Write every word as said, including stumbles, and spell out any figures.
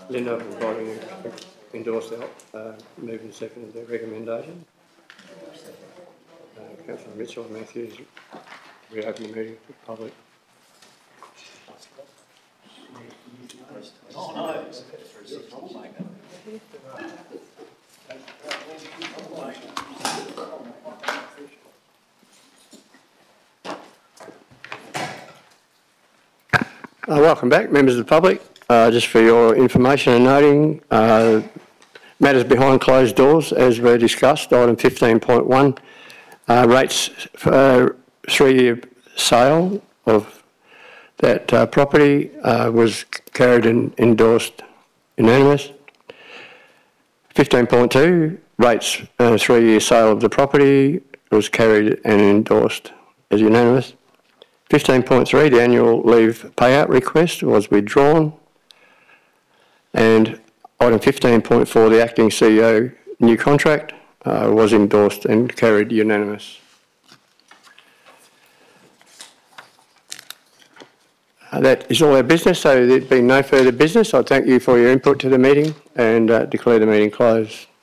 Linda, providing endorse that, uh, move and second the recommendation. Uh, Councillor Mitchell and Matthews, reopen the meeting for the public. Oh no. Uh, welcome back, members of the public. Uh, just for your information and noting, uh, matters behind closed doors, as were discussed, item fifteen point one, uh, rates for uh, three-year sale of that uh, property uh, was carried and endorsed unanimous. fifteen point two, rates uh, three-year sale of the property was carried and endorsed as unanimous. fifteen point three, the annual leave payout request was withdrawn. And item fifteen point four, the acting C E O new contract uh, was endorsed and carried unanimous. Uh, that is all our business, so there being no further business, I thank you for your input to the meeting and uh, declare the meeting closed.